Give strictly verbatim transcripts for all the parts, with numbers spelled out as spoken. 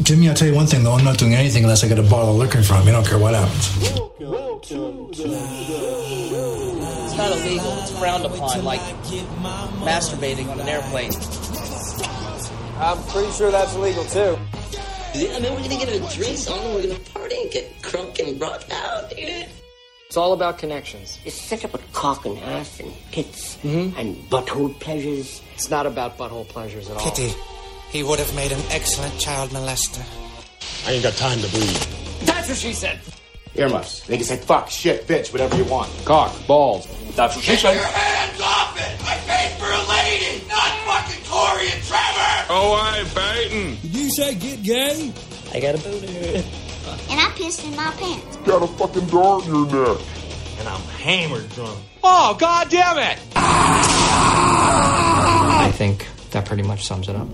Jimmy, I'll tell you one thing, though. I'm not doing anything unless I get a bottle of liquor in front of me. I don't care what happens. It's not illegal. It's frowned upon, like masturbating on an airplane. I'm pretty sure that's illegal, too. Yeah, man, we're gonna get a drink on, we're gonna party and get crunk and rock out, dude. It's all about connections. It's set up with cock and ass and tits Mm-hmm. and butthole pleasures. It's not about butthole pleasures at all. Pity. He would have made an excellent child molester. I ain't got time to breathe. That's what she said. Earmuffs. They can say fuck, shit, bitch, whatever you want. Cock, balls. That's what she said. Your hands off it! I paid for a lady, not fucking Corey and Trevor! Oh, I ain't biting. Did you say get gay? I got a booter. And I pissed in my pants. Got a fucking dart in your neck. And I'm hammered drunk. Oh, God damn it! I think that pretty much sums it up.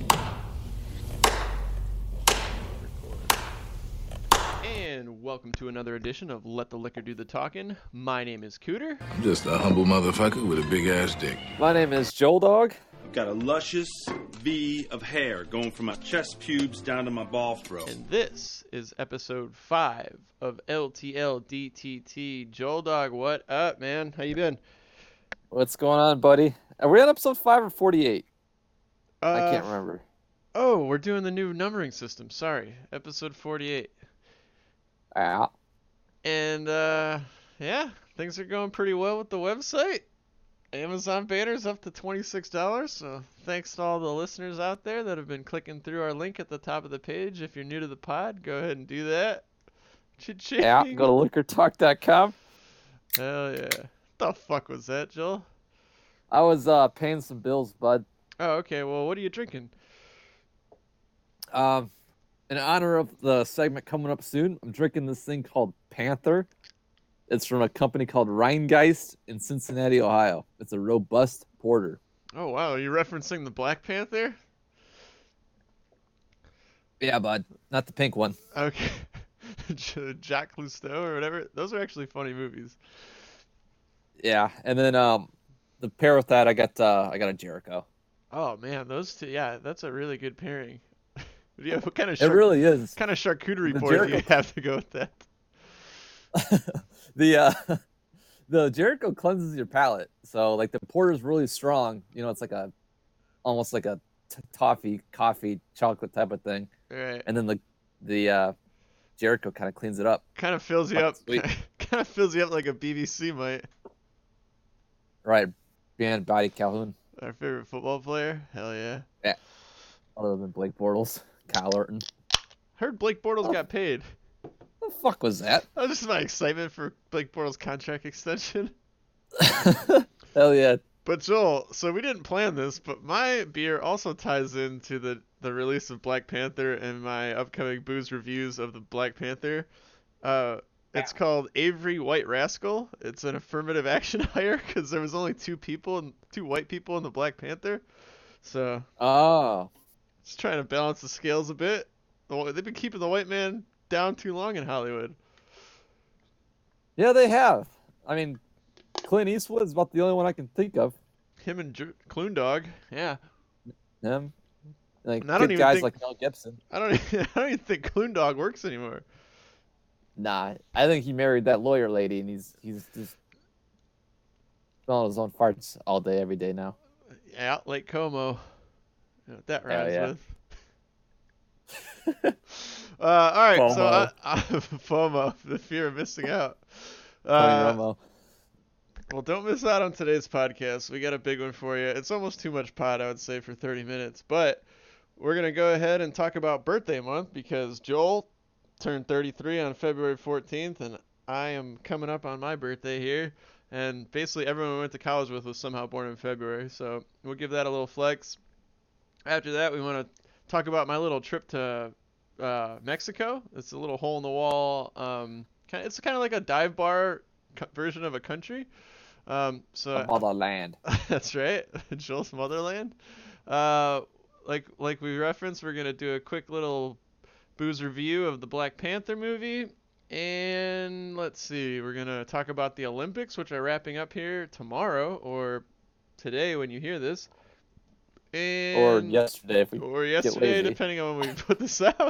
And welcome to another edition of Let the Liquor Do the Talking. My name is Cooter. I'm just a humble motherfucker with a big ass dick. My name is Joel Dog. I've got a luscious V of hair going from my chest pubes down to my ball throat. And this is episode five of L T L D T T. Joel Dog, what up, man? How you been? What's going on, buddy? Are we on episode five or forty-eight? Uh, I can't remember. Oh, we're doing the new numbering system. Sorry. Episode forty-eight. Yeah. And, uh, yeah, things are going pretty well with the website. Amazon banner's up to twenty-six dollars, so thanks to all the listeners out there that have been clicking through our link at the top of the page. If you're new to the pod, go ahead and do that. Cha-ching. Yeah, go to liquor talk dot com. Hell yeah. The fuck was that, Joel? I was uh, paying some bills, bud. Oh, okay. Well, what are you drinking? Um, in honor of the segment coming up soon, I'm drinking this thing called Panther. It's from a company called Rheingeist in Cincinnati, Ohio. It's a robust porter. Oh, wow. Are you referencing the Black Panther? Yeah, bud. Not the pink one. Okay. Jacques Cousteau or whatever. Those are actually funny movies. Yeah, and then um, the pair with that, I got uh, I got a Jericho. Oh, man. Those two. Yeah, that's a really good pairing. Yeah, what kind of It really is. kind of charcuterie The board do Jericho- you have to go with that? the uh, the Jericho cleanses your palate. So like the porter's really strong. You know, it's like a almost like a t- toffee, coffee, chocolate type of thing. Right. And then the the uh, Jericho kind of cleans it up. Kind of fills you Fucking up. sweet. Kind of fills you up like a B B C might. Right, Dan Body Calhoun. Our favorite football player. Hell yeah. Yeah. Other than Blake Bortles, Kyle Orton. Heard Blake Bortles got paid. What the fuck was that? That was just my excitement for Blake Bortles' contract extension. Hell yeah. But Joel, so we didn't plan this, but my beer also ties into the, the release of Black Panther and my upcoming booze reviews of the Black Panther. Uh, it's called Avery White Rascal. It's an affirmative action hire because there was only two people, and two white people in the Black Panther. So Oh. just trying to balance the scales a bit. The- They've been keeping the white man down too long in Hollywood. Yeah, they have. I mean, Clint Eastwood's about the only one I can think of. Him and J- Clune Dog, yeah. Him. Like And I don't good even guys think- like Mel Gibson. I don't, even, I don't even think Clune Dog works anymore. Nah, I think he married that lawyer lady, and he's he's just smelling his own farts all day, every day now. Yeah, Lake Como. You know what that Oh, rhymes yeah. with. uh, all right, so FOMO. I, I, FOMO, the fear of missing out. Tony Uh, Romo. well, don't miss out on today's podcast. We got a big one for you. It's almost too much pod, I would say, for thirty minutes. But we're going to go ahead and talk about birthday month because Joel turned thirty-three on February fourteenth, and I am coming up on my birthday here. And basically everyone we went to college with was somehow born in February, so we'll give that a little flex. After that, we want to talk about my little trip to uh, Mexico. It's a little hole-in-the-wall. Um, kind of, it's kind of like a dive bar co- version of a country. Um, so Motherland. that's right, Joel's motherland. Uh, like like we referenced, we're gonna do a quick little booze review of the Black Panther movie. And let's see, we're going to talk about the Olympics, which are wrapping up here tomorrow or today when you hear this. And, Or yesterday if we Or get yesterday, lazy. depending on when we put this out.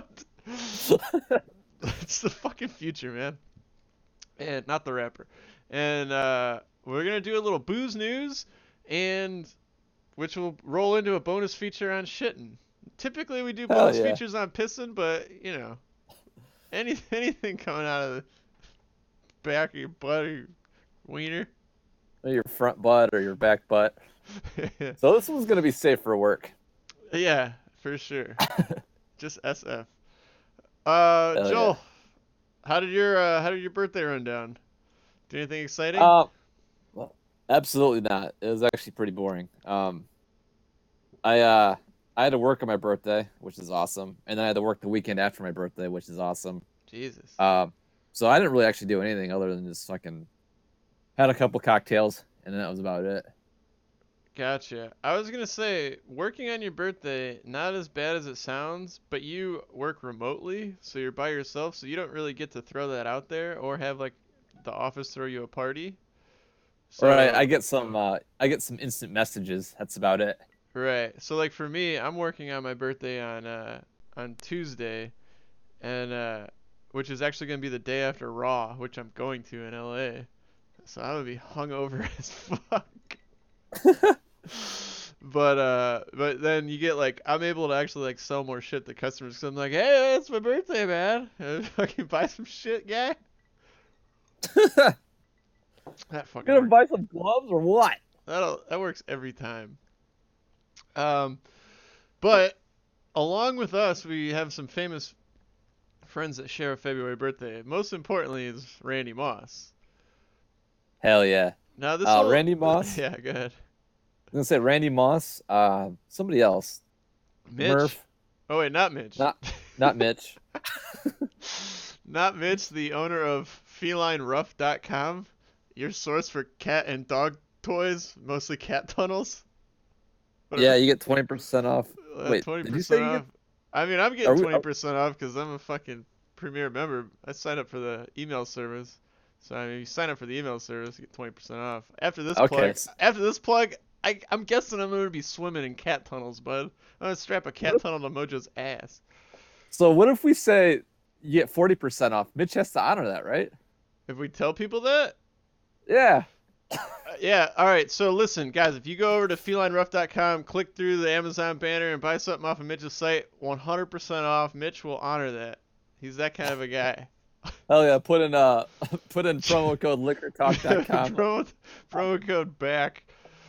It's the fucking future, man. And not the rapper. And uh, we're gonna do a little booze news, and which will roll into a bonus feature on shitting. Typically we do Hell bonus yeah. features on pissing, but you know, any anything coming out of the back of your butt or your wiener. Or your front butt or your back butt. So this one's gonna be safe for work. Yeah, for sure. Just S F. Uh, Hell Joel, yeah. how did your uh, how did your birthday run down? Do anything exciting? Uh, well, absolutely not. It was actually pretty boring. Um, I uh, I had to work on my birthday, which is awesome, and then I had to work the weekend after my birthday, which is awesome. Jesus. Um, so I didn't really actually do anything other than just fucking had a couple cocktails, and then that was about it. Gotcha. I was gonna say, working on your birthday, not as bad as it sounds, but you work remotely, so you're by yourself, so you don't really get to throw that out there or have like the office throw you a party. So, Right, I get some uh, I get some instant messages. That's about it. Right. So like for me, I'm working on my birthday on uh on Tuesday, and uh which is actually gonna be the day after Raw, which I'm going to in L A. So I'm gonna be hungover as fuck. But uh, but then you get like I'm able to actually like sell more shit to customers because I'm like, hey, it's my birthday, man. Fucking buy some shit, guy. That fucking. Gonna works. buy some gloves or what? That that works every time. Um, but along with us, we have some famous friends that share a February birthday. Most importantly is Randy Moss. Hell yeah. Now this Uh, will- Randy Moss? Yeah, go ahead. I was gonna say Randy Moss. Uh, somebody else. Mitch. Murph. Oh wait, not Mitch. Not not Mitch. Not Mitch, the owner of feline rough dot com, your source for cat and dog toys, mostly cat tunnels. Yeah, you get twenty percent off. Uh, Wait, twenty did you say percent you off. I mean, I'm Are getting we- twenty percent off because I'm a fucking premier member. I signed up for the email service. So I mean, you sign up for the email service, you get twenty percent off. After this Okay. plug, after this plug, I, I'm guessing I'm going to be swimming in cat tunnels, bud. I'm going to strap a cat tunnel to Mojo's ass. So what if we say you get forty percent off? Mitch has to honor that, right? If we tell people that? Yeah. Uh, yeah, all right. So listen, guys, if you go over to feline rough dot com, click through the Amazon banner, and buy something off of Mitch's site, one hundred percent off. Mitch will honor that. He's that kind of a guy. Hell yeah! Put in uh, put in promo code liquor talk dot com. promo, promo code back.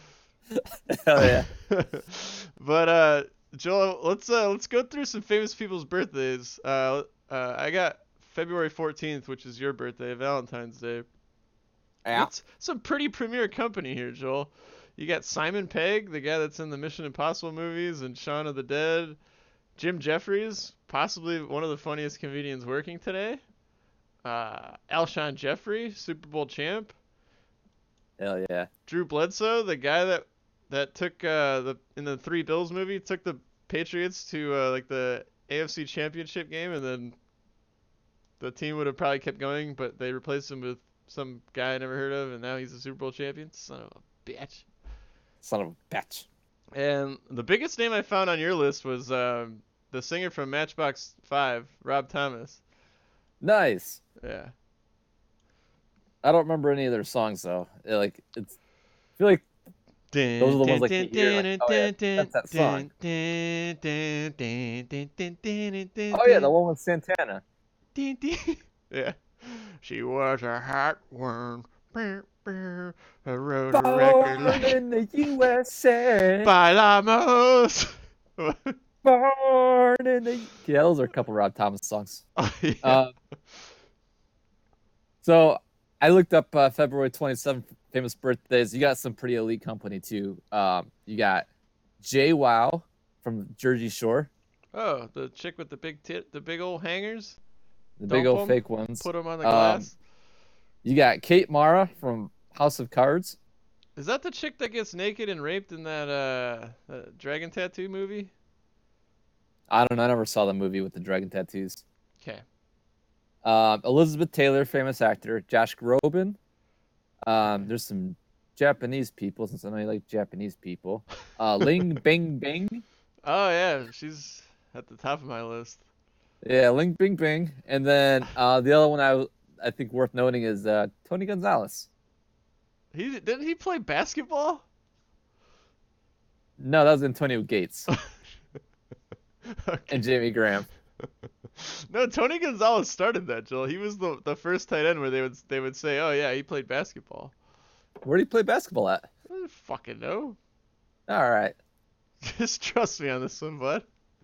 Hell yeah! But uh, Joel, let's uh, let's go through some famous people's birthdays. Uh, uh, I got February fourteenth, which is your birthday, Valentine's Day. Yeah. It's some pretty premier company here, Joel. You got Simon Pegg, the guy that's in the Mission Impossible movies and Shaun of the Dead. Jim Jeffries, possibly one of the funniest comedians working today. Uh, Alshon Jeffrey, Super Bowl champ. Hell yeah! Drew Bledsoe, the guy that that took uh, the in the Three Bills movie, took the Patriots to uh, like the A F C Championship game, and then the team would have probably kept going, but they replaced him with some guy I never heard of, and now he's a Super Bowl champion. Son of a bitch. Son of a bitch. And the biggest name I found on your list was um, the singer from Matchbox Five, Rob Thomas. Nice. Yeah. I don't remember any of their songs though. It, like it's, I feel like those are the ones like you hear, like, oh yeah, that's that song. Oh yeah, the one with Santana. Yeah. She was a hot one. I wrote a Born record like in the U S A. Bailamos. Born in the yeah, those are a couple Rob Thomas songs. Oh, yeah. Uh, so I looked up uh, February twenty-seventh famous birthdays. You got some pretty elite company too. Um, you got J Wow from Jersey Shore, Oh, the chick with the big tit, the big old hangers. the big Dump old 'em, fake ones. Put them on the Um, glass. You got Kate Mara from House of Cards. Is that the chick that gets naked and raped in that uh that Dragon Tattoo movie? I don't know. I never saw the movie with the dragon tattoos. Okay. Um, Elizabeth Taylor, famous actor. Josh Groban. Um, there's some Japanese people, since I know you like Japanese people. Uh, Ling Bing Bing. Oh yeah, she's at the top of my list. Yeah, Ling Bing Bing. And then uh, the other one I I think worth noting is uh, Tony Gonzalez. He didn't he play basketball? No, that was Antonio Gates. Okay. And Jamie Graham. No, Tony Gonzalez started that, Joel. He was the the first tight end where they would they would say, "Oh yeah, he played basketball." Where do you play basketball at? I don't fucking know. All right. Just trust me on this one, bud.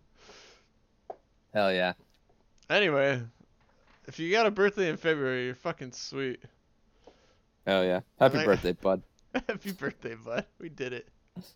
Hell yeah. Anyway, if you got a birthday in February, you're fucking sweet. Hell yeah. Happy Like- birthday, bud. Happy birthday, bud. We did it.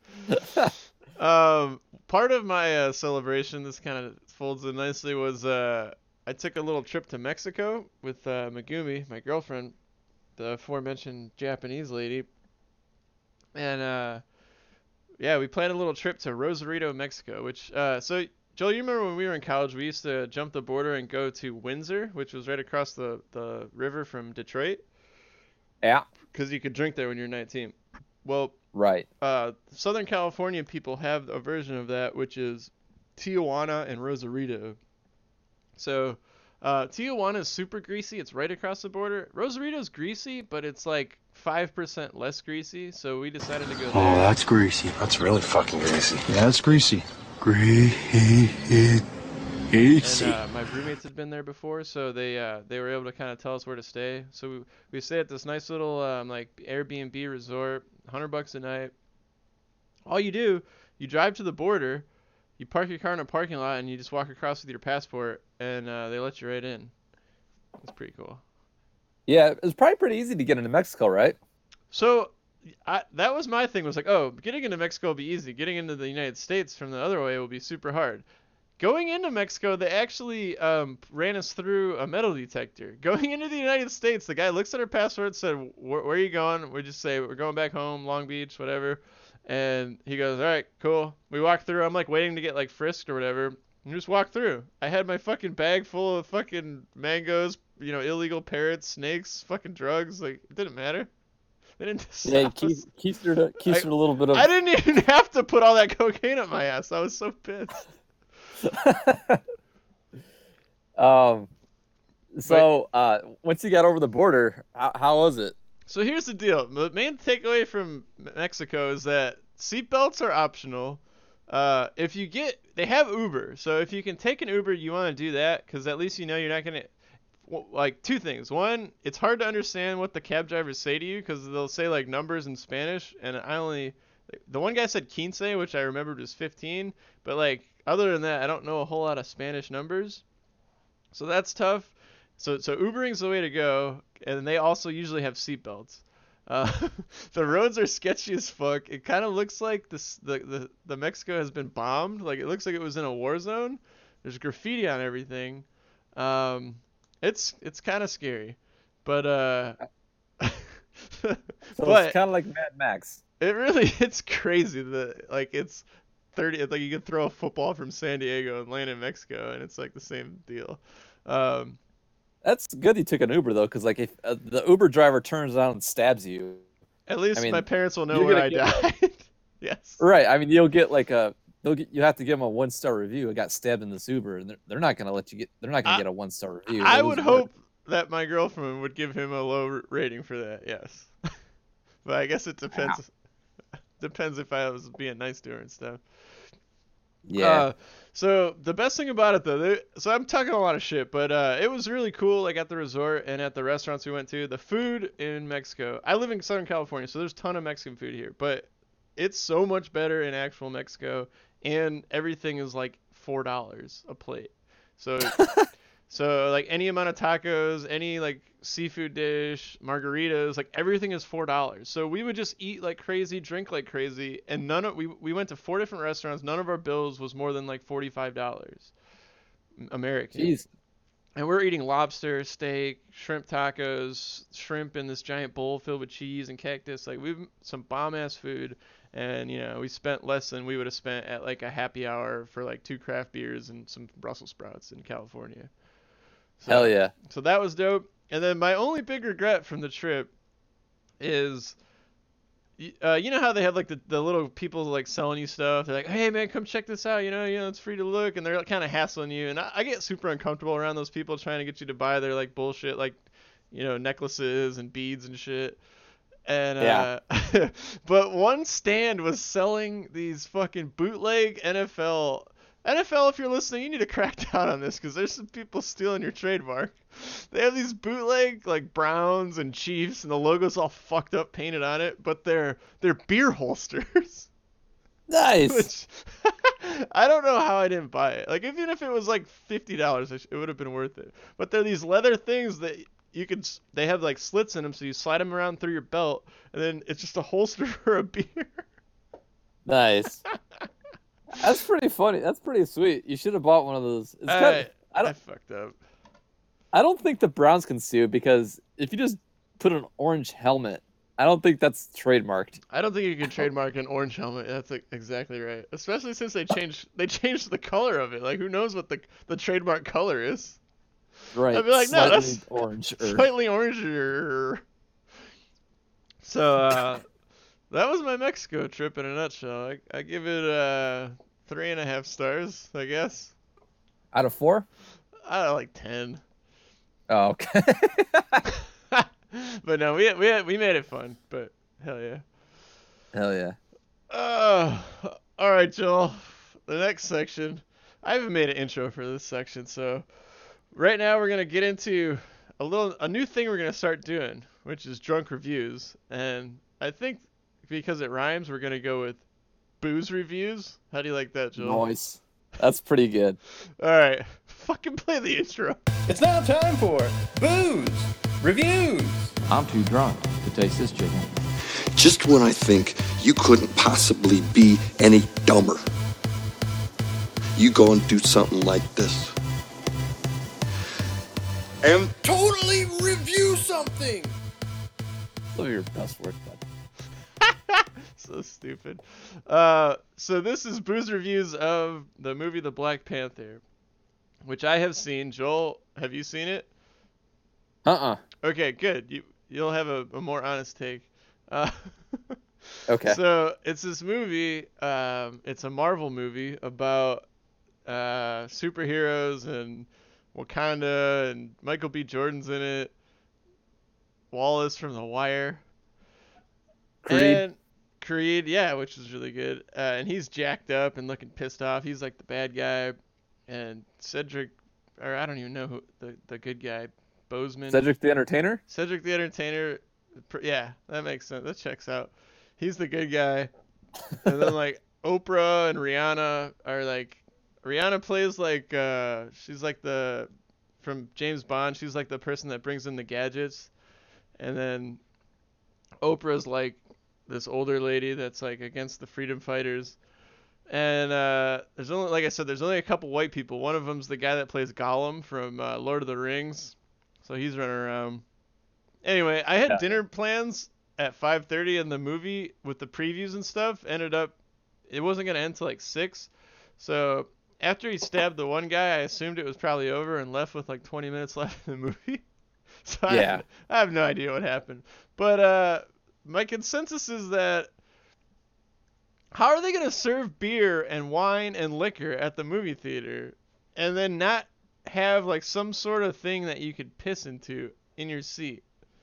um, part of my uh, celebration, this kind of folds in nicely, was uh, I took a little trip to Mexico with uh, Megumi, my girlfriend, the aforementioned Japanese lady. And uh, yeah, we planned a little trip to Rosarito, Mexico, which, uh, so Joel, you remember when we were in college, we used to jump the border and go to Windsor, which was right across the, the river from Detroit, Yeah. because you could drink there when you're nineteen. Well, Right. uh, Southern California people have a version of that, which is Tijuana and Rosarito. So, uh, Tijuana is super greasy. It's right across the border. Rosarito's greasy, but it's like five percent less greasy. So we decided to go there. Oh, that's greasy. That's really fucking greasy. Yeah, that's greasy. Greasy. And uh, my roommates had been there before, so they uh, they were able to kind of tell us where to stay. So we we stayed at this nice little um, like Airbnb resort, hundred bucks a night. All you do, you drive to the border, you park your car in a parking lot, and you just walk across with your passport, and uh, they let you right in. It's pretty cool. Yeah, it's probably pretty easy to get into Mexico, right? So I, that was my thing. Was like, oh, getting into Mexico will be easy. Getting into the United States from the other way will be super hard. Going into Mexico, they actually um, ran us through a metal detector. Going into the United States, the guy looks at our passport and said, where are you going? We just say, we're going back home, Long Beach, whatever. And he goes, all right, cool. We walk through. I'm like waiting to get like frisked or whatever. And just walk through. I had my fucking bag full of fucking mangoes, you know, illegal parrots, snakes, fucking drugs. Like, it didn't matter. They didn't Yeah, stop us. keistered a, keistered a little bit of... I didn't even have to put all that cocaine up my ass. I was so pissed. um, so uh, once you got over the border, how, how was it? So here's the deal. The main takeaway from Mexico is that seatbelts are optional. Uh, if you get, they have Uber. So if you can take an Uber, you want to do that because at least you know you're not going to, like, two things. One, it's hard to understand what the cab drivers say to you because they'll say, like, numbers in Spanish. And I only, the one guy said quince, which I remembered was fifteen. But, like, other than that, I don't know a whole lot of Spanish numbers. So that's tough. So so Ubering's the way to go. And they also usually have seatbelts. Uh, the roads are sketchy as fuck. It kind of looks like this, the, the, the Mexico has been bombed. Like, it looks like it was in a war zone. There's graffiti on everything. Um, it's it's kind of scary. But, uh... so but it's kind of like Mad Max. It really, it's crazy. that Like, it's thirty... Like, you could throw a football from San Diego and land in Mexico, and it's, like, the same deal. Um... That's good you took an Uber, though, because like if uh, the Uber driver turns around and stabs you... At least I mean, my parents will know where I died. Yes. Right. I mean, you'll get like a... They'll get, you have to give them a one-star review. I got stabbed in this Uber, and they're, they're not going to let you get... They're not going to get a one-star review. I They'll would lose hope work. that my girlfriend would give him a low r- rating for that, yes. But I guess it depends. Depends if I was being nice to her and stuff. Yeah. Uh, so the best thing about it, though, they, so I'm talking a lot of shit, but uh, it was really cool. Like at the resort and at the restaurants we went to, the food in Mexico. I live in Southern California, so there's a ton of Mexican food here, but it's so much better in actual Mexico, and everything is like four dollars a plate. So. So, like, any amount of tacos, any, like, seafood dish, margaritas, like, everything is four dollars. So we would just eat like crazy, drink like crazy, and none of, we, we went to four different restaurants. None of our bills was more than, like, forty-five dollars American. Jeez. And we're eating lobster, steak, shrimp tacos, shrimp in this giant bowl filled with cheese and cactus. Like, we've some bomb-ass food, and, you know, we spent less than we would have spent at, like, a happy hour for, like, two craft beers and some Brussels sprouts in California. So, Hell yeah. So that was dope. And then my only big regret from the trip is uh, you know how they have like the, the little people like selling you stuff. They're like, hey man, come check this out. You know, you know, it's free to look, and they're kind of hassling you. And I, I get super uncomfortable around those people trying to get you to buy their like bullshit, like, you know, necklaces and beads and shit. And uh, yeah. But one stand was selling these fucking bootleg N F L. N F L, if you're listening, you need to crack down on this because there's some people stealing your trademark. They have these bootleg like Browns and Chiefs, and the logo's all fucked up, painted on it, but they're they're beer holsters. Nice. Which, I don't know how I didn't buy it. Like even if it was like fifty dollars, it would have been worth it. But they're these leather things that you can. They have like slits in them, so you slide them around through your belt, and then it's just a holster for a beer. Nice. That's pretty funny. That's pretty sweet. You should have bought one of those. It's I, kind of, I, don't, I fucked up. I don't think the Browns can sue because if you just put an orange helmet, I don't think that's trademarked. I don't think you can trademark an orange helmet. That's like exactly right. Especially since they changed they changed the color of it. Like who knows what the the trademark color is? Right. I'd be like, no, that's orange. Slightly oranger. So uh, that was my Mexico trip in a nutshell. I, I give it uh, three and a half stars, I guess. Out of four? I don't like ten. Oh, okay. But no, we we we made it fun. But hell yeah. Hell yeah. Uh, all right, Joel. The next section. I haven't made an intro for this section, so right now we're gonna get into a little a new thing we're gonna start doing, which is drunk reviews. And I think because it rhymes, we're gonna go with booze reviews. How do you like that, Joel? Nice. That's pretty good. All right, fucking play the intro. It's now time for booze reviews. I'm too drunk to taste this chicken. Just when I think you couldn't possibly be any dumber, you go and do something like this. And totally review something. Some of your best work, bud. So stupid. Uh, so this is booze reviews of the movie The Black Panther, which I have seen. Joel, have you seen it? Uh-uh. Okay, good. You you'll have a, a more honest take. Uh, okay. So it's this movie. Um, it's a Marvel movie about uh, superheroes and Wakanda, and Michael B. Jordan's in it. Wallace from The Wire. Creed. And Creed, yeah, which is really good. Uh, and he's jacked up and looking pissed off. He's like the bad guy. And Cedric, or I don't even know who the, the good guy, Boseman. Cedric the Entertainer? Cedric the Entertainer. Yeah, that makes sense. That checks out. He's the good guy. And then like Oprah and Rihanna are like, Rihanna plays like, uh, she's like the, from James Bond, she's like the person that brings in the gadgets. And then Oprah's like this older lady that's like against the freedom fighters. And uh, there's only, like I said, there's only a couple white people. One of them's the guy that plays Gollum from uh, Lord of the Rings. So he's running around. Anyway, I had yeah. dinner plans at five thirty, and the movie with the previews and stuff ended up, it wasn't going to end till like six. So after he stabbed the one guy, I assumed it was probably over and left with like twenty minutes left in the movie. So I, yeah. have, I have no idea what happened. But uh, my consensus is that how are they going to serve beer and wine and liquor at the movie theater and then not have like some sort of thing that you could piss into in your seat?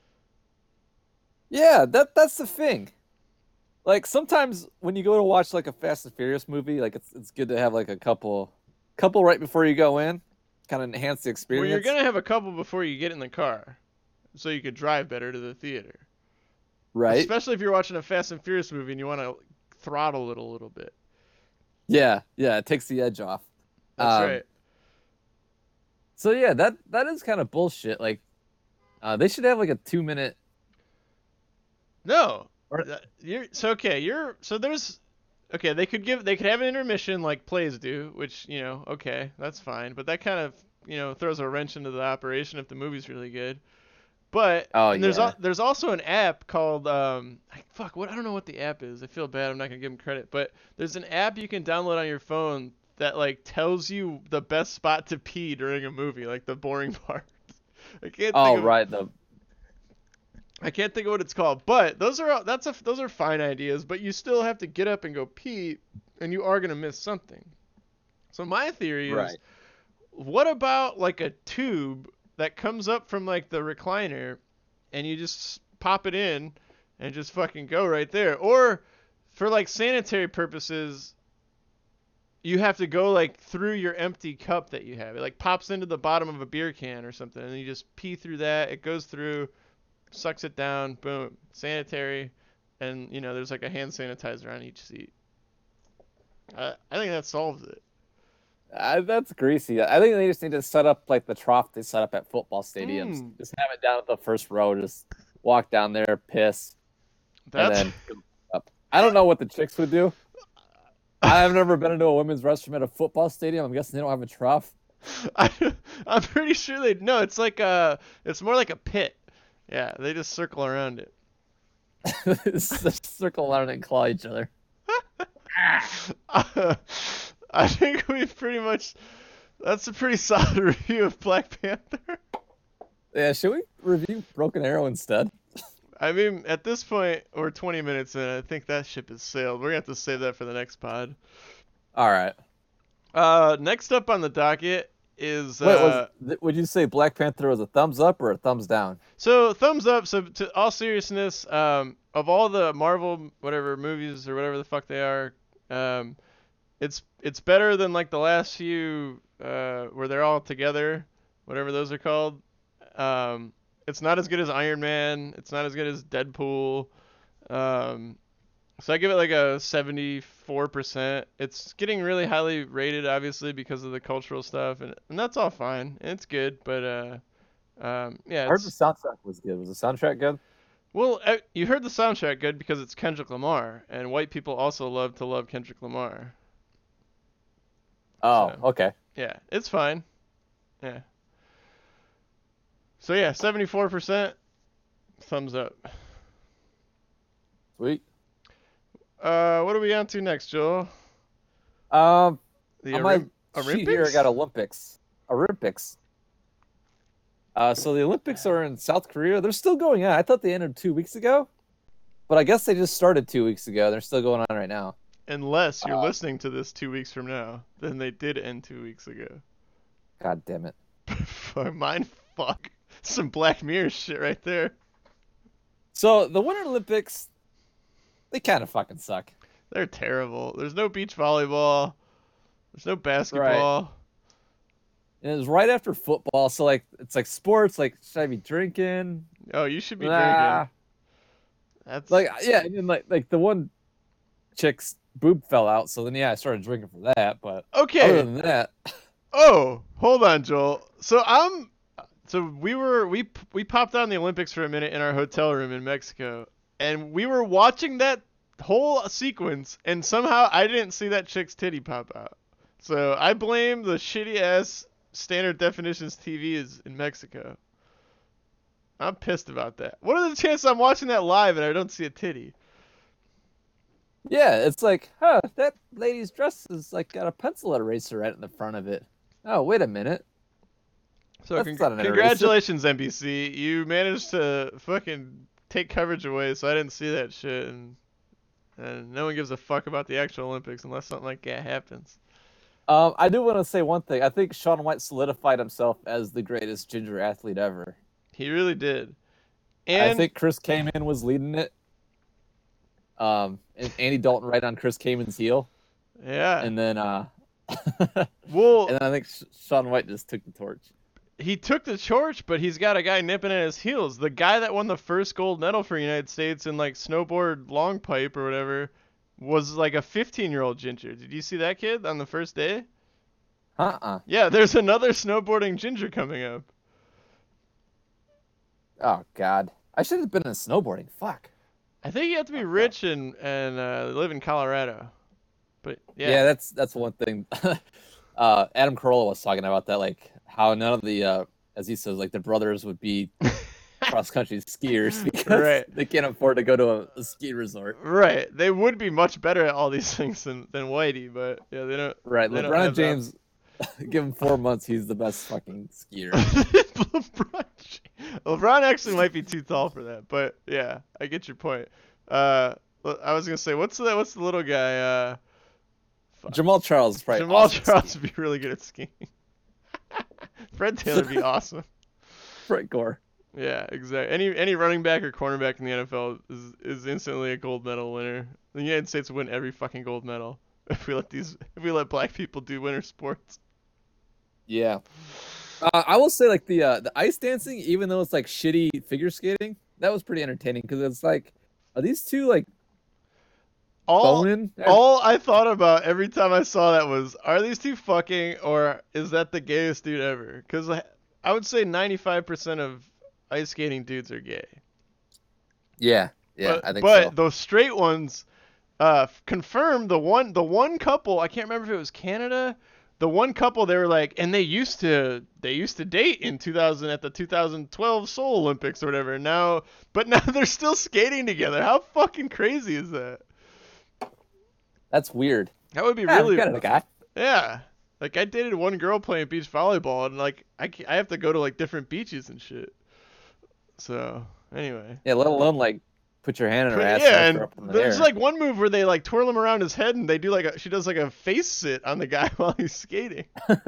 Yeah, that that's the thing. Like sometimes when you go to watch like a Fast and Furious movie, like it's it's good to have like a couple couple right before you go in, kind of enhance the experience. Well, you're going to have a couple before you get in the car so you could drive better to the theater. Right. Especially if you're watching a Fast and Furious movie and you want to throttle it a little bit. Yeah, yeah, it takes the edge off. That's um, right. So yeah, that that is kind of bullshit. Like, uh, they should have like a two minute. No, or, you're so okay. You're so there's okay. They could give they could have an intermission like plays do, which you know okay that's fine. But that kind of you know throws a wrench into the operation if the movie's really good. But oh, and there's yeah. al- there's also an app called um fuck what I don't know what the app is. I feel bad. I'm not gonna give them credit. But there's an app you can download on your phone that like tells you the best spot to pee during a movie, like the boring part. I can't. Oh think of... right, the I can't think of what it's called, but those are that's a those are fine ideas, but you still have to get up and go pee, and you are gonna miss something. So my theory is, Right. what about like a tube that comes up from like the recliner, and you just pop it in, and just fucking go right there, or for like sanitary purposes, you have to go like through your empty cup that you have. It like pops into the bottom of a beer can or something, and you just pee through that. It goes through, sucks it down, boom, sanitary, and you know there's like a hand sanitizer on each seat. I I think that solves it. Uh, that's greasy. I think they just need to set up like the trough they set up at football stadiums. Mm. Just have it down at the first row. Just walk down there, piss, That's and then go up. I don't know what the chicks would do. I've never been into a women's restroom at a football stadium. I'm guessing they don't have a trough. I, I'm pretty sure they no. It's like a. It's more like a pit. Yeah, they just circle around it. Just circle around and claw each other. uh, I think we've pretty much. That's a pretty solid review of Black Panther. Yeah, should we review Broken Arrow instead? I mean, at this point, we're twenty minutes in. I think that ship has sailed. We're gonna have to save that for the next pod. All right. Uh, next up on the docket is. Wait, uh, was, would you say Black Panther was a thumbs up or a thumbs down? So thumbs up. So to all seriousness, um, of all the Marvel whatever movies or whatever the fuck they are, um, it's it's better than like the last few uh where they're all together, whatever those are called. Um, it's not as good as Iron Man. It's not as good as Deadpool. Um, so I give it like a seventy-four percent. It's getting really highly rated, obviously, because of the cultural stuff, and, and that's all fine. And it's good, but uh, um, yeah. I heard It's, the soundtrack was good. Was the soundtrack good? well, uh, you heard the soundtrack good because it's Kendrick Lamar, and white people also love to love Kendrick Lamar. Oh, So. okay. Yeah, it's fine. Yeah. So yeah, seventy-four percent thumbs up. Sweet. Uh, what are we on to next, Joel? Um, The on my Olymp- sheet here, I got Olympics. Olympics. Uh, so the Olympics are in South Korea. They're still going on. I thought they ended two weeks ago, but I guess they just started two weeks ago. They're still going on right now. Unless you're Uh, listening to this two weeks from now, then they did end two weeks ago. God damn it. For mind fuck. Some Black Mirror shit right there. So the Winter Olympics, they kind of fucking suck. They're terrible. There's no beach volleyball. There's no basketball. And it was right after football, so like it's like sports. Like, should I be drinking? Oh, you should be Nah. drinking. That's Like, yeah, and then like like the one chick's boob fell out, so then yeah, I started drinking for that. But okay. other than that, Oh, hold on, Joel. So I'm, so we were we we popped on the Olympics for a minute in our hotel room in Mexico, and we were watching that whole sequence, and somehow I didn't see that chick's titty pop out. So I blame the shitty ass standard definitions T V is in Mexico. I'm pissed about that. What are the chances I'm watching that live and I don't see a titty? yeah, it's like, huh, that lady's dress is like got a pencil eraser right in the front of it. Oh, wait a minute. So That's con- not an eraser. congratulations, N B C. You managed to fucking take coverage away, so I didn't see that shit, and and no one gives a fuck about the actual Olympics unless something like that happens. Um, I do want to say one thing. I think Shaun White solidified himself as the greatest ginger athlete ever. He really did. And I think Chris Kaman was leading it. Um, and Andy Dalton right on Chris Kaman's heel. yeah, And then, uh, well, and then I think Sh- Shaun White just took the torch. he took the torch, but he's got a guy nipping at his heels. The guy that won the first gold medal for the United States in like snowboard long pipe or whatever was like a fifteen-year-old ginger. Did you see that kid on the first day? Uh-uh. Yeah, there's another snowboarding ginger coming up. Oh, God. I should have been in snowboarding. Fuck. I think you have to be rich and and uh, live in Colorado. But yeah, Yeah, that's that's one thing. uh, Adam Carolla was talking about that, like how none of the, uh, as he says, like the brothers would be cross-country skiers because Right. they can't afford to go to a, a ski resort. right. They would be much better at all these things than, than Whitey, but yeah, they don't. Right. They don't LeBron have that. James, Give him four months. He's the best fucking skier. LeBron, LeBron actually might be too tall for that, but yeah, I get your point. Uh, I was gonna say, what's the what's the little guy? Uh, Jamal Charles is probably Jamal awesome Charles would be really good at skiing. Fred Taylor would be awesome. Fred Gore. Yeah, exactly. Any any running back or cornerback in the N F L is is instantly a gold medal winner. The United States would win every fucking gold medal if we let these if we let black people do winter sports. Yeah. Uh, I will say, like the uh, the ice dancing, even though it's like shitty figure skating, that was pretty entertaining because it's like, are these two like all boning? all I thought about every time I saw that was, are these two fucking, or is that the gayest dude ever? Because I would say ninety-five percent of ice skating dudes are gay. Yeah, yeah, but, I think but so. But those straight ones, uh, confirmed the one the one couple. I can't remember if it was Canada. The one couple, they were like, and they used to they used to date in two thousand at the two thousand twelve Seoul Olympics or whatever. Now, but now they're still skating together. How fucking crazy is that? That's weird. That would be yeah, really. Kind of guy. Yeah, like I dated one girl playing beach volleyball, and like I I have to go to like different beaches and shit. So anyway. Yeah, let alone like put your hand in her But, ass. yeah, and and up in the there's air. like one move where they like twirl him around his head, and they do like a, she does like a face sit on the guy while he's skating.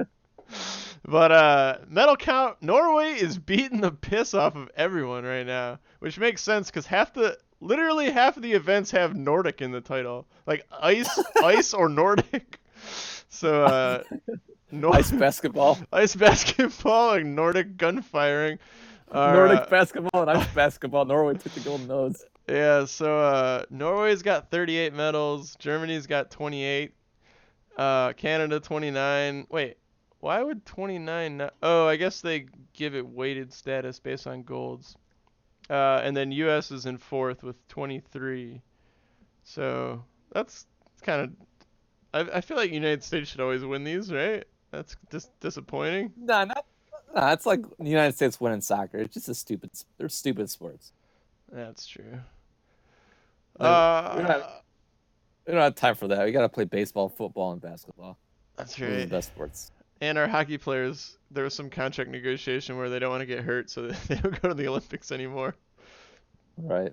But uh, medal count, Norway is beating the piss off of everyone right now, which makes sense because half the literally half of the events have Nordic in the title, like ice, ice or Nordic. So uh, Nor- ice basketball, ice basketball, and Nordic gunfiring. Are, Nordic uh, basketball and ice basketball. Norway took the gold nose. Yeah, so uh, Norway's got thirty-eight medals. Germany's got twenty-eight. Uh, Canada twenty-nine. Wait, why would twenty-nine not? Oh, I guess they give it weighted status based on golds. Uh, and then U S is in fourth with twenty-three. So that's kind of. I I feel like United States should always win these, right? That's dis- disappointing. Nah, not. Nah, it's like the United States winning soccer. It's just a stupid. They're stupid sports. That's true. Like, uh, we, don't have, we don't have time for that. We gotta play baseball, football, and basketball. That's Those are right. the best sports. And our hockey players, there was some contract negotiation where they don't want to get hurt, so they don't go to the Olympics anymore. Right.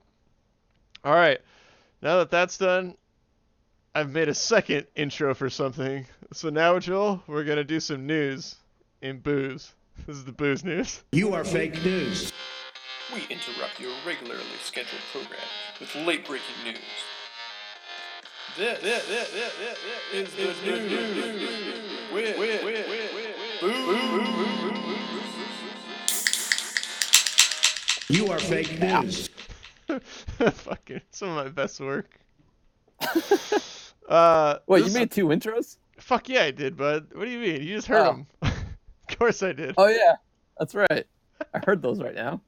All right. Now that that's done, I've made a second intro for something. So now, Joel, we're gonna do some news in booze. This is the booze news. You are fake news. We interrupt your regularly scheduled program with late-breaking news. This, this, this, this, this, this is the news. With, with, with, with, You are fake news. Fucking some of my best work. uh, Wait, this, you made two intros? Fuck yeah, I did, bud. What do you mean? You just heard Oh. them. Of course I did. Oh yeah, that's right. I heard those right now.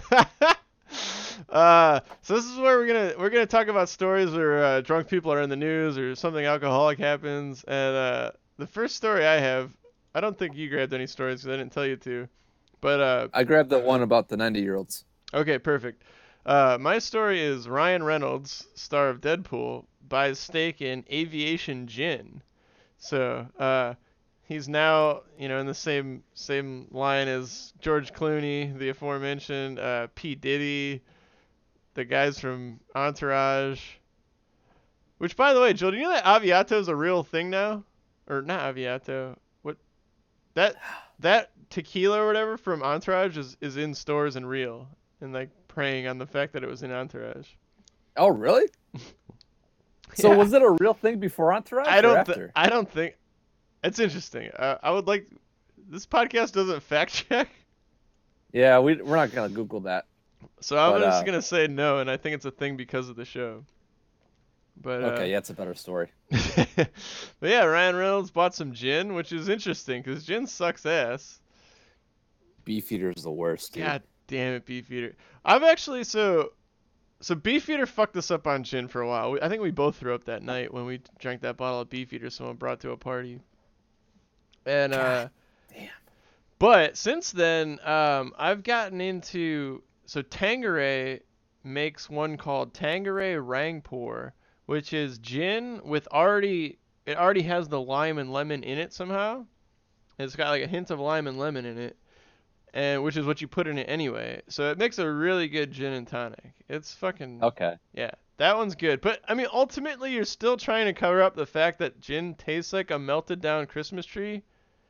uh, so this is where we're gonna we're gonna talk about stories where uh, drunk people are in the news or something alcoholic happens. And uh, the first story I have, I don't think you grabbed any stories because I didn't tell you to. But uh, I grabbed the one about the ninety-year-olds. Okay, perfect. Uh, my story is Ryan Reynolds, star of Deadpool, buys stake in Aviation Gin. So uh, he's now, you know, in the same same line as George Clooney, the aforementioned, uh, P. Diddy, the guys from Entourage. Which, by the way, Joel, do you know that Aviato is a real thing now? Or not Aviato. What? That that tequila or whatever from Entourage is, is in stores and real. And, like, preying on the fact that it was in Entourage. Oh, really? So Yeah. was it a real thing before Entourage I or don't. after? Th- I don't think. It's interesting. Uh, I would like. This podcast doesn't fact check, Yeah, we we're not gonna Google that. so I'm But, just uh, gonna say no, and I think it's a thing because of the show. But uh, Okay, yeah, it's a better story. but yeah, Ryan Reynolds bought some gin, which is interesting because gin sucks ass. Beefeater is the worst. Dude. God damn it, Beefeater. I've actually so. So Beefeater fucked us up on gin for a while. We, I think we both threw up that night when we drank that bottle of Beefeater someone brought to a party. And uh God damn. But since then, um I've gotten into so Tanqueray makes one called Tanqueray Rangpur, which is gin with already it already has the lime and lemon in it somehow. It's got like a hint of lime and lemon in it, and which is what you put in it anyway. So it makes a really good gin and tonic. It's fucking Okay. Yeah, that one's good. But I mean, ultimately, you're still trying to cover up the fact that gin tastes like a melted down Christmas tree.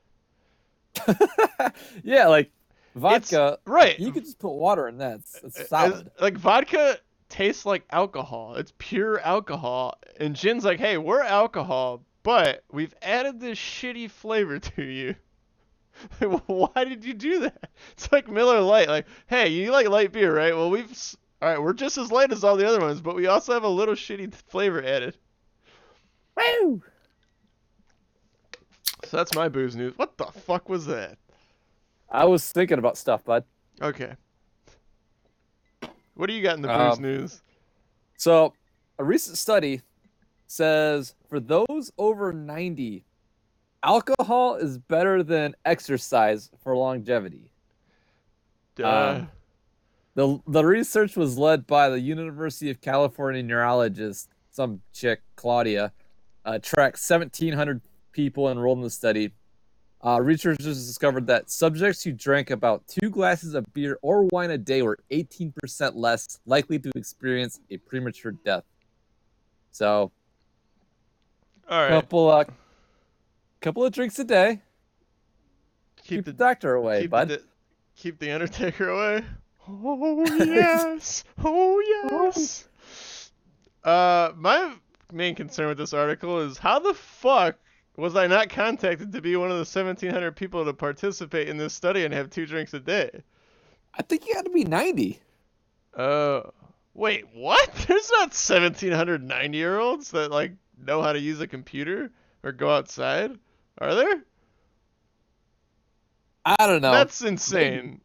Yeah, like vodka. It's, right. You could just put water in that. It's, it's solid. It's, like vodka tastes like alcohol. It's pure alcohol. And gin's like, hey, we're alcohol, but we've added this shitty flavor to you. Why did you do that? It's like Miller Lite. Like, hey, you like light beer, right? Well, we've all right. We're just as light as all the other ones, but we also have a little shitty flavor added. Woo! So that's my booze news. What the fuck was that? I was thinking about stuff, bud. Okay. What do you got in the booze Um, news? So, a recent study says for those over ninety, alcohol is better than exercise for longevity. Duh. Um, the the research was led by the University of California neurologist, some chick, Claudia, uh, tracked seventeen hundred people enrolled in the study. Uh, researchers discovered that subjects who drank about two glasses of beer or wine a day were eighteen percent less likely to experience a premature death. So, all right, couple uh, couple of drinks a day. Keep, keep the, the doctor away, keep bud. The, keep the Undertaker away. Oh yes, oh yes. Uh, my main concern with this article is how the fuck was I not contacted to be one of the seventeen hundred people to participate in this study and have two drinks a day? I think you had to be ninety. Oh, wait, what? There's not seventeen hundred ninety-year-olds that like know how to use a computer or go outside, are there? I don't know. That's insane.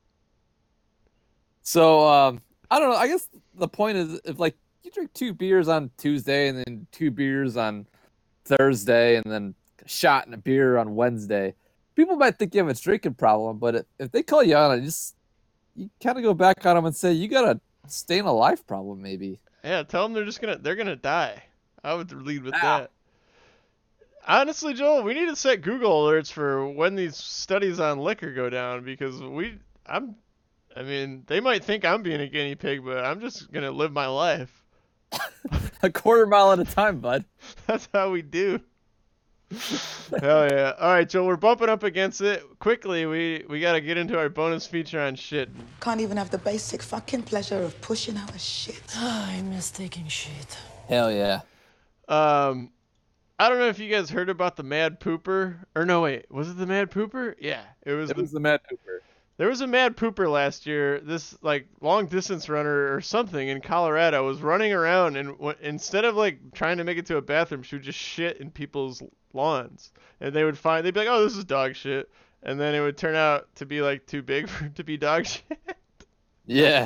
So, um, I don't know. I guess the point is, if like you drink two beers on Tuesday and then two beers on Thursday and then a shot and a beer on Wednesday, people might think you have a drinking problem. But if, if they call you on it, just you kind of go back on them and say you got a staying alive problem, maybe. Yeah, tell them they're just gonna they're gonna die. I would lead with Ow. that. Honestly, Joel, we need to set Google alerts for when these studies on liquor go down because we, I'm, I mean, they might think I'm being a guinea pig, but I'm just gonna live my life. A quarter mile at a time, bud. That's how we do. Hell yeah! All right, Joel, we're bumping up against it quickly. We we gotta get into our bonus feature on shit. Can't even have the basic fucking pleasure of pushing out a shit. I miss taking shit. Hell yeah. Um. I don't know if you guys heard about the Mad Pooper. Or no, wait. Was it the Mad Pooper? Yeah. It was, It the, was the Mad Pooper. There was a Mad Pooper last year. This, like, long-distance runner or something in Colorado was running around, and w- instead of, like, trying to make it to a bathroom, she would just shit in people's lawns. And they would find... They'd be like, oh, this is dog shit. And then it would turn out to be, like, too big for it to be dog shit. Yeah.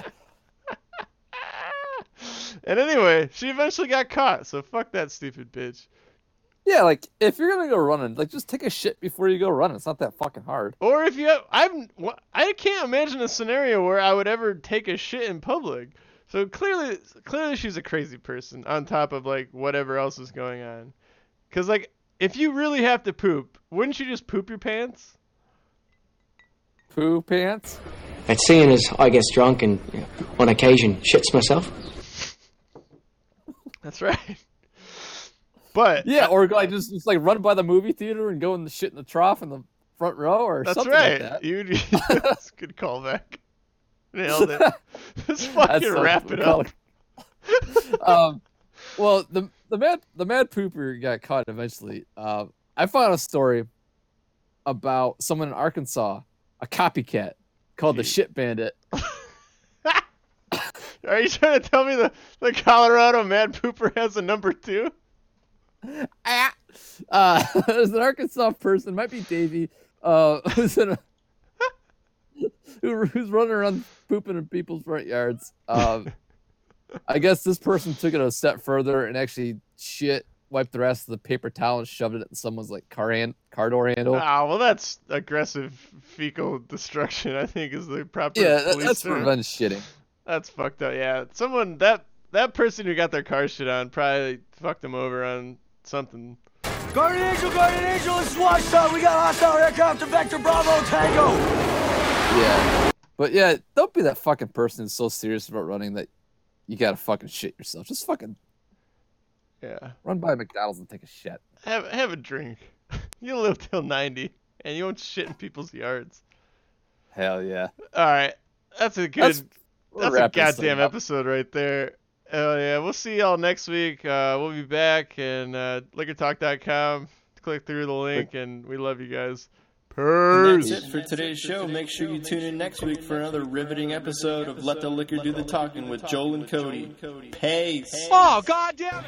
And anyway, she eventually got caught, so fuck that stupid bitch. Yeah, like, if you're gonna go running, like, just take a shit before you go running. It's not that fucking hard. Or if you have, I'm, I can't imagine a scenario where I would ever take a shit in public. So clearly, clearly she's a crazy person on top of, like, whatever else is going on. Because, like, if you really have to poop, wouldn't you just poop your pants? Poo pants? And seeing as I get drunk and, you know, on occasion, shits myself. That's right. But yeah, or like just, just like run by the movie theater and go in the shit in the trough in the front row or that's something right. like that. You, that's a good callback. Nailed it. Let's fucking so wrap it up. um, well, the the mad the mad pooper got caught eventually. Uh, I found a story about someone in Arkansas, a copycat called the Shit Bandit. Are you trying to tell me the the Colorado Mad Pooper has a number two? Uh, there's an Arkansas person, might be Davey, uh, who's in a, who, who's running around pooping in people's front yards. Um, I guess this person took it a step further and actually shit, wiped the rest of the paper towel and shoved it in someone's like car hand, car door handle. Ah, well, that's aggressive fecal destruction. I think is the proper. Yeah, that, police that's term. revenge shitting. That's fucked up. Yeah, someone that that person who got their car shit on probably fucked them over on something. Guardian Angel, Guardian Angel, it's watchtower. We got hostile aircraft to Vector Bravo Tango. Yeah. But yeah, don't be that fucking person who's so serious about running that you gotta fucking shit yourself. Just fucking yeah. Run by McDonald's and take a shit. Have have a drink. You'll live till ninety, and you won't shit in people's yards. Hell yeah. All right, that's a good. That's, that's a goddamn episode right there. Hell yeah. We'll see y'all next week. Uh, we'll be back, and uh, liquor talk dot com. Click through the link, and we love you guys. And that's it for today's show. Make sure you tune in next week for another riveting episode of Let the Liquor Do the Talking with Joel and Cody. Peace. Oh, God damn it!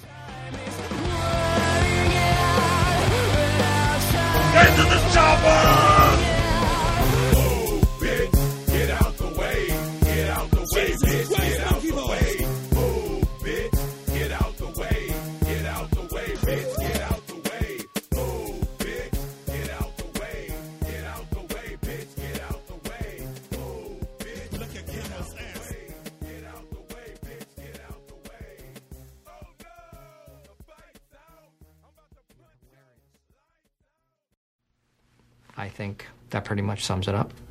Get to the chopper! Move, bitch. Get out the way. Get out the way, bitch. Get out the way. Move, bitch. Get out the way. Get out the way, bitch. Get out the way. Move, bitch. Get out the way. Get out the way, bitch. Get out the way. Move, bitch. Look at Kimmel's ass. Get out the way, bitch. Get out the way. Oh no, the fight's out. I'm about to put I think that pretty much sums it up.